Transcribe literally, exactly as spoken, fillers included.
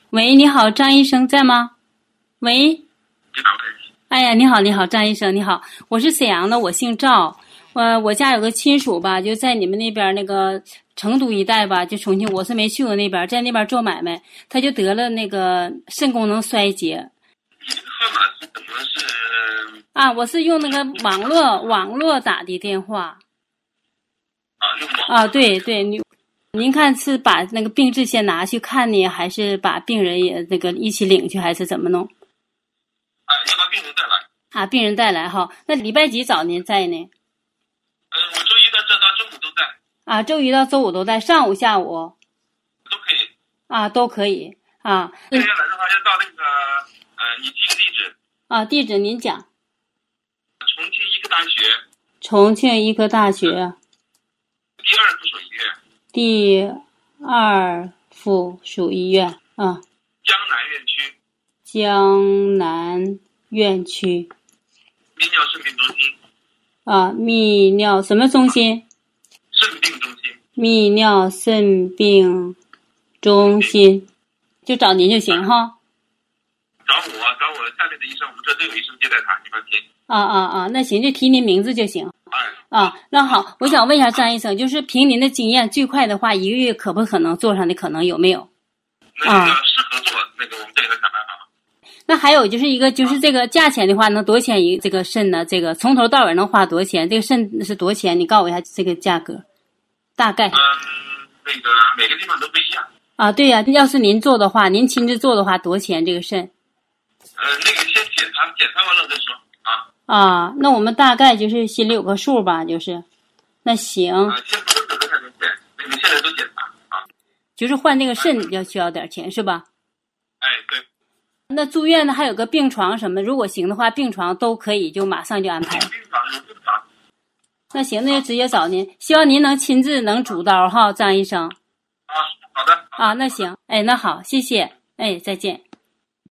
喂，你好，张医生在吗？喂， 你好， 哎呀，你好，你好，张医生，你好，我是沈阳的，我姓赵，呃，我家有个亲属吧，就在你们那边那个成都一带吧，就重庆，我是没去过那边，在那边做买卖，他就得了那个肾功能衰竭。 你这个号码是怎么是？ 啊，我是用那个网络网络打的电话。 啊，用网啊，对对，您您看是把那个病历先拿去看呢，还是把病人也那个一起领去，还是怎么弄？ 啊，要把病人带来。 啊，病人带来哈。那礼拜几找您在呢？ 嗯，我周一到这到周五都在。 啊，周一到周五都在，上午下午都可以。 啊都可以啊。 接下来的话要到那个呃，你记个地址。 啊，地址您讲。 重庆医科大学。 重庆医科大学。 第二附属医院。 第二附属医院啊。 江南院区。 江南院区。 泌尿肾病中心。 啊，泌尿什么中心？ 肾病中心。 泌尿肾病中心，就找您就行哈。 找我，找我下面的医生，我们这都有医生接待他，你放心。 啊啊啊，那行，就提您名字就行。 哎。 啊，那好，我想问一下张医生，就是凭您的经验，最快的话，一个月可不可能做上的可能有没有？ 那个适合做，那个我们再给他想办法。 那还有就是一个，就是这个价钱的话，能多少钱一这个肾呢？这个从头到尾能花多少钱？这个肾是多少钱？你告诉我一下这个价格，大概。 嗯，那个每个地方都不一样。 啊，对呀、啊，要是您做的话，您亲自做的话，多少钱这个肾？ 呃，那个先检查，检查完了再说啊。 啊，那我们大概就是心里有个数吧，就是，那行。 啊，先不用准备太多钱，那个现在都检查啊。 就是换这个肾要需要点钱是吧？ 哎，对。 那住院呢，还有个病床什么，如果行的话，病床都可以，就马上就安排。 有病床，有病床。 那行，那就直接找您，希望您能亲自能主刀哈，张医生。 啊，好的。 啊，那行，哎，那好，谢谢，哎，再见。